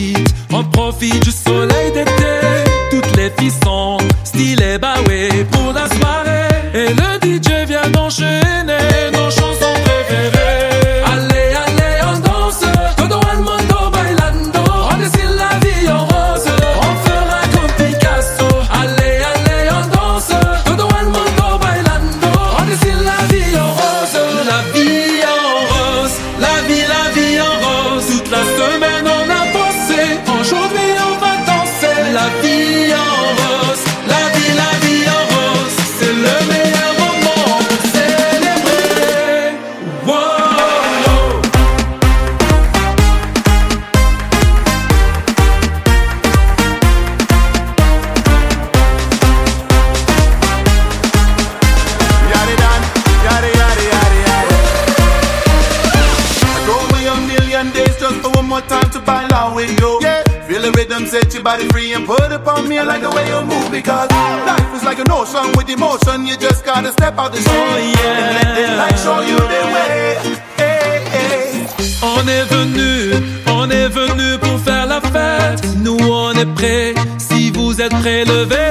on profite du soleil d'été. Toutes les filles sont stylées, bah ouais, pour la soirée. Et le DJ vient d'enchaîner nos chansons préférées. Allez, allez, on danse, todo el mundo bailando. On dessine la vie en rose, on fera comme Picasso. Allez, allez, on danse, todo el mundo bailando. On dessine la vie en rose, la vie en rose, la vie en rose. Toute la semaine on a bossé, aujourd'hui on va danser. La vie en rose, la vie en rose. C'est le meilleur moment pour célébrer. Wow. Yada dan, yada yada yada yada. I go away a million days just for one more time to ball out with you. Yeah. Feel the rhythm, set your body free and put it on me. I like the way you move because life is like an ocean with emotion. You just gotta step out the street and let the light show you the way. Hey, hey. On est venu pour faire la fête. Nous on est prêts. Si vous êtes prêts, levez